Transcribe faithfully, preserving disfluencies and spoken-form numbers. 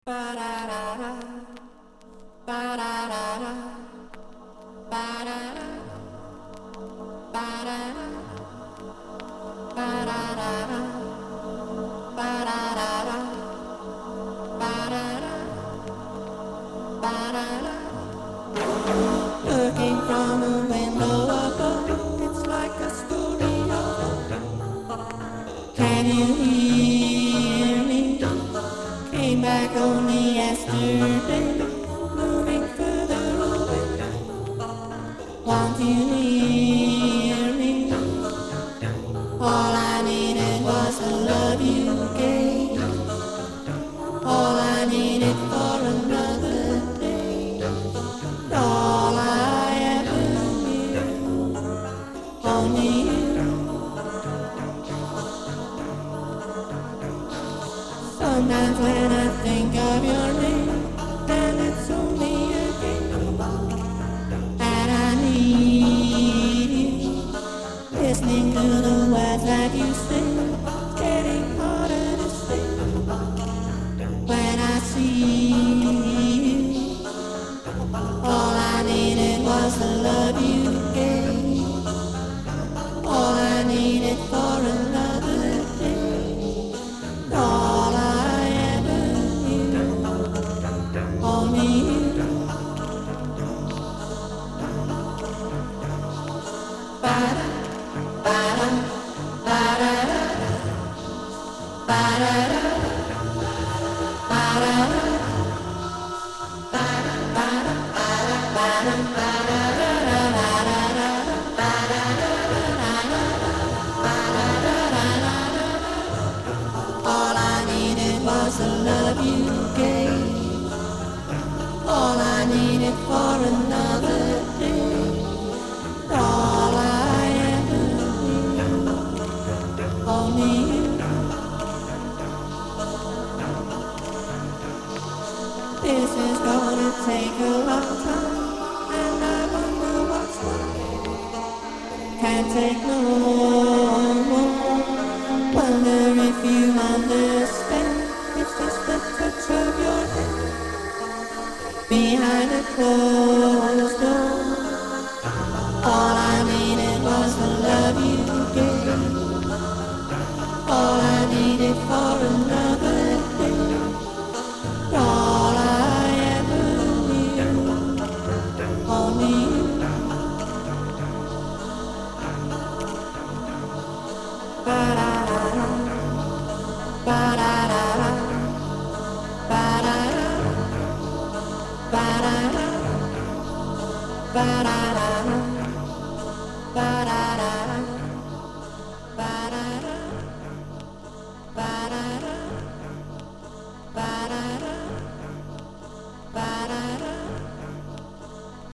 Looking from a window above, it's like a story. Can you hear me? Came back only yesterday, moving further away. Want you near me? All I needed was the love you gave. All I needed for another day. All I ever knew, only you. Sometimes when I think of your name, and it's only a game, and I need you. Listening to the words that you sing, it's getting harder to sing. When I see you, all I needed was the love you gave. All I needed for another day. All I ever knew, only you. Ba-da, ba-da, ba-da-da, ba-da-da, ba-da-da. All I needed was the love you gave. All I needed for another day. All I ever knew, only you. This is gonna take a long time, and I wonder what's left. Can't take no more. Wonder if you understand. It's just the touch of your hand behind a closed door. All I needed was the love you gave. All I needed for another day. All I ever knew, only you. Ba-da-da-da, ba-da-da-da, ba-da-da, ba-da-da, ba-da-da-da.